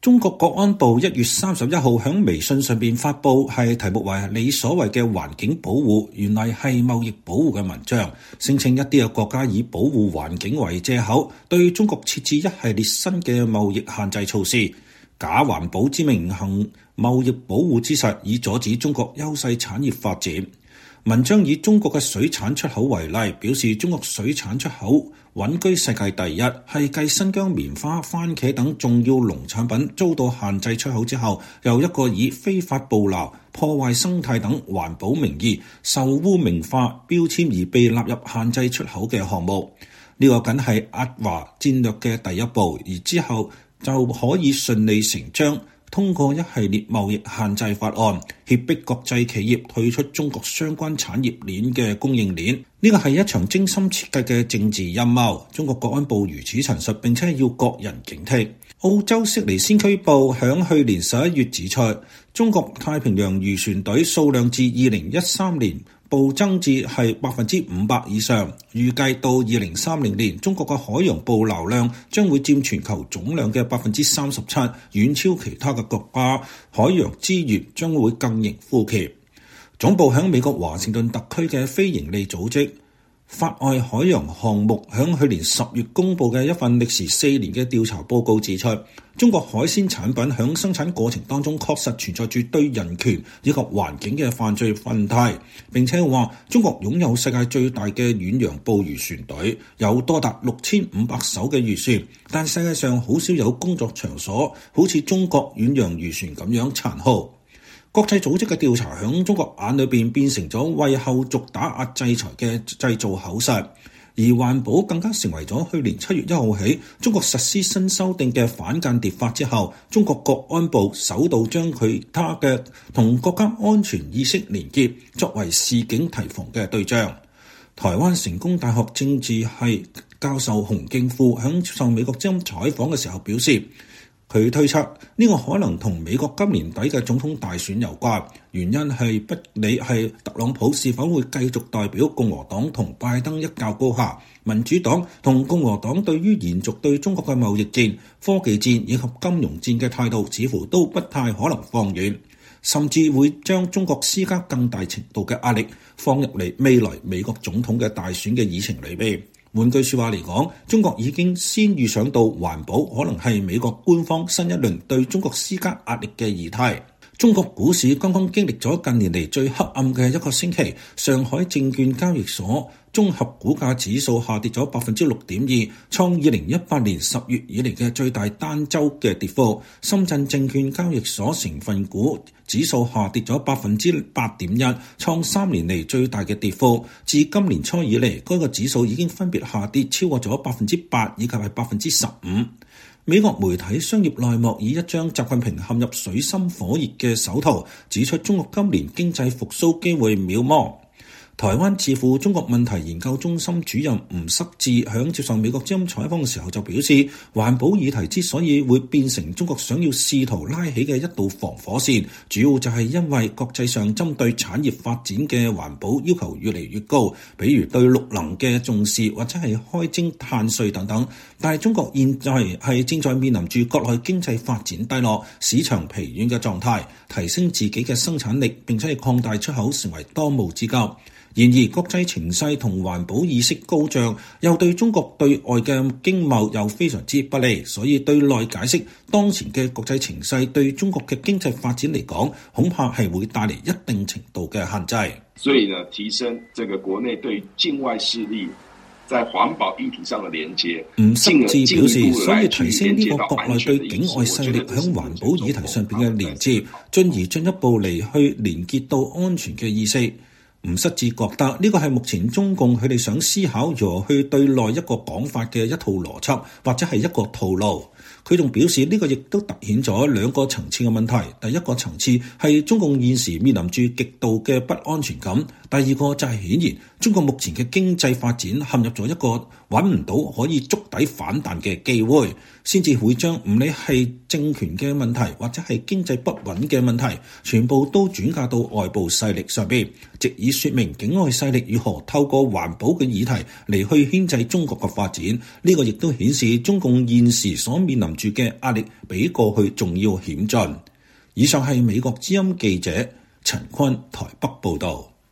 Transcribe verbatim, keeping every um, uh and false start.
中國國安部一月三十一號喺微信上邊發布係題目為你所謂嘅環境保護，原來係貿易保護嘅文章，聲稱一啲嘅國家以保護環境為借口，對中國設置一系列新嘅貿易限制措施，假環保之名行貿易保護之實，以阻止中國優勢產業發展。文章以中國嘅水產出口為例，表示中國水產出口穩居世界第一，係繼新疆棉花、番茄等重要農產品遭到限制出口之後，又一個以非法捕撈、破壞生態等環保名義受污名化標籤而被納入限制出口嘅項目。呢、這個僅係壓華戰略嘅第一步，而之後就可以順理成章通過一系列貿易限制法案，脅迫國際企業退出中國相關產業鏈嘅供應鏈。呢個係一場精心設計嘅政治陰謀。中國國安部如此陳述，並且要國人警惕。澳洲悉尼先驅報響去年十一月指出，中國太平洋漁船隊數量自二零一三年暴增至係百分之五百以上，預計到二零三零年，中國嘅海洋捕撈量將會佔全球總量嘅百分之三十七，遠超其他嘅國家，海洋資源將會更形枯竭。總部喺美國華盛頓特區嘅非營利組織法外海洋項目喺去年十月公布嘅一份歷時四年嘅調查報告指出，中國海鮮產品喺生產過程當中確實存在住對人權以及環境嘅犯罪問題，並且話中國擁有世界最大嘅遠洋捕魚船隊，有多達六千五百艘嘅漁船，但世界上好少有工作場所好似中國遠洋漁船咁樣殘酷。國際組織嘅調查喺中國眼裏邊變成咗為後續打壓制裁嘅製造口實，而環保更加成為咗去年七月一號起中國實施新修訂嘅反間諜法之後，中國國安部首度將佢他嘅同國家安全意識連結作為示警提防嘅對象。台灣成功大學政治系教授洪敬富喺接受美國之音採訪嘅時候表示，佢推測呢個可能同美國今年底嘅總統大選有關，原因係不理係特朗普是否會繼續代表共和黨同拜登一較高下，民主黨同共和黨對於延續對中國嘅貿易戰、科技戰以及金融戰嘅態度似乎都不太可能放軟，甚至會將中國施加更大程度嘅壓力放入嚟未來美國總統嘅大選嘅議程裏邊。換句説話嚟講，中國已經先預想到環保可能係美國官方新一輪對中國施加壓力嘅議題。中國股市剛剛經歷咗近年嚟最黑暗嘅一個星期，上海證券交易所綜合股價指數下跌咗百分之六點二，創二零一八年十月以嚟嘅最大單週嘅跌幅。深圳證券交易所成分股指數下跌咗百分之八點一，創三年嚟最大嘅跌幅。自今年初以嚟，該個指數已經分別下跌超過咗百分之八以及係百分之十五。美國媒體商業內幕以一張習近平陷入水深火熱嘅手圖，指出中國今年經濟復甦機會渺茫。台灣智庫中國問題研究中心主任吳塞志響接受美國之音採訪嘅時候就表示，環保議題之所以會變成中國想要試圖拉起嘅一道防火線，主要就係因為國際上針對產業發展嘅環保要求越嚟越高，比如對綠能嘅重視或者係開徵碳稅等等。但係中國現在係正在面臨住國內經濟發展低落、市場疲軟嘅狀態，提升自己嘅生產力並且係擴大出口成為當務之急。然而，國際情勢同環保意識高漲，又對中國對外嘅經貿又非常之不利，所以對內解釋當前嘅國際情勢對中國嘅經濟發展嚟講，恐怕係會帶嚟一定程度嘅限制。 所以呢，提升這個國內對境外勢力在環保議題上的連接。 吳塞志表示，所以提升呢個國內對境外勢力喺環保議題上邊嘅連接，進而進一步嚟去連結到安全嘅意識。吳塞志覺得呢個係目前中共佢哋想思考如何去對內一個講法嘅一套邏輯，或者係一個套路。佢仲表示呢個亦都凸顯咗兩個層次嘅問題。第一個層次係中共現時面臨住極度嘅不安全感，第二個就係顯然中國目前嘅經濟發展陷入咗一個揾唔到可以觸底反彈嘅機會，先至會將唔理係政權嘅問題或者係經濟不穩嘅問題，全部都轉嫁到外部勢力上邊，藉以說明境外勢力如何透過環保嘅議題嚟去牽制中國嘅發展。呢個亦都顯示中共現時所面面臨住嘅壓力比過去仲要險峻。以上係美國之音記者陳坤台北報導。